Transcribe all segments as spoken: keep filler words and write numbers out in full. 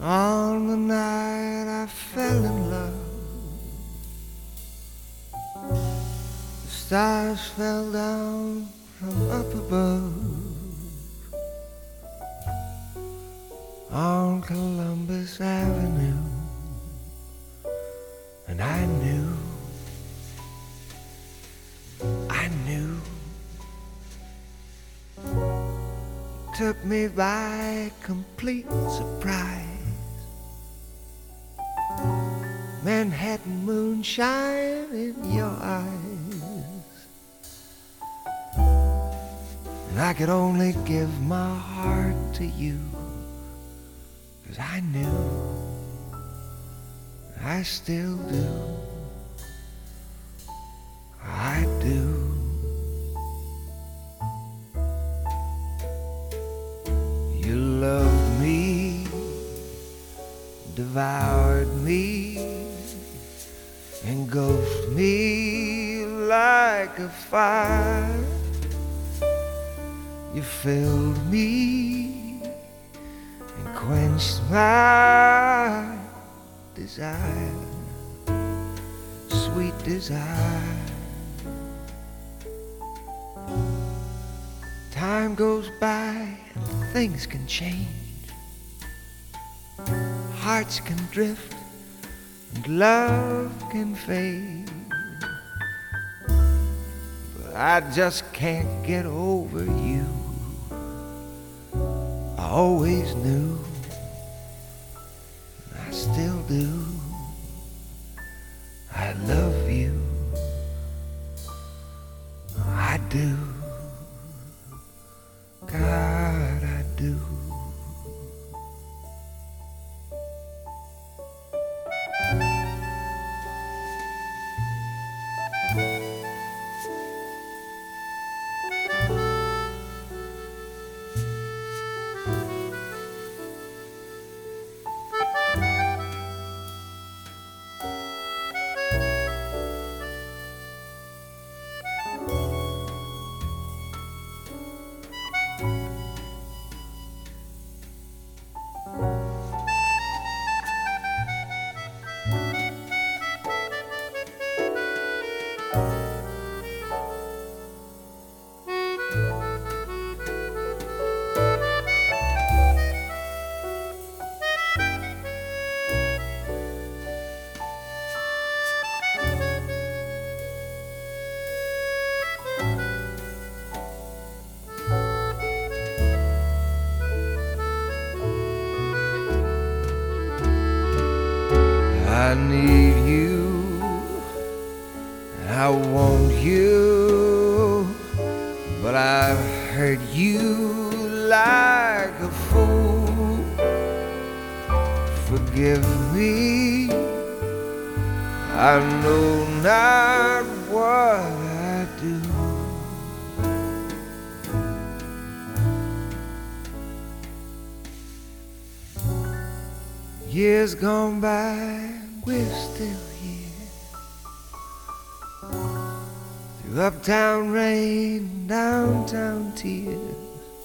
On the night I fell in love, the stars fell down from up above on Columbus Avenue, and I knew, I knew, took me by complete surprise. Manhattan moonshine in your eyes, and I could only give my heart to you, 'cause I knew, I still do, I do. You loved me, devoured me, engulfed me like a fire. You filled me and quenched my desire, sweet desire. Time goes by and things can change, hearts can drift and love can fade, but I just can't get over you. I always knew, and I still do, I love you, I do, God, I do. I need you, I want you, but I've hurt you like a fool. Forgive me, I know not what I do. Years gone by, we're still here, through uptown rain, downtown tears.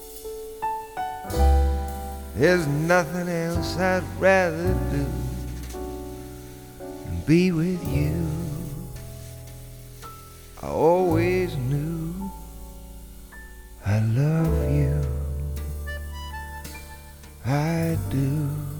There's nothing else I'd rather do than be with you. I always knew I love you, I do.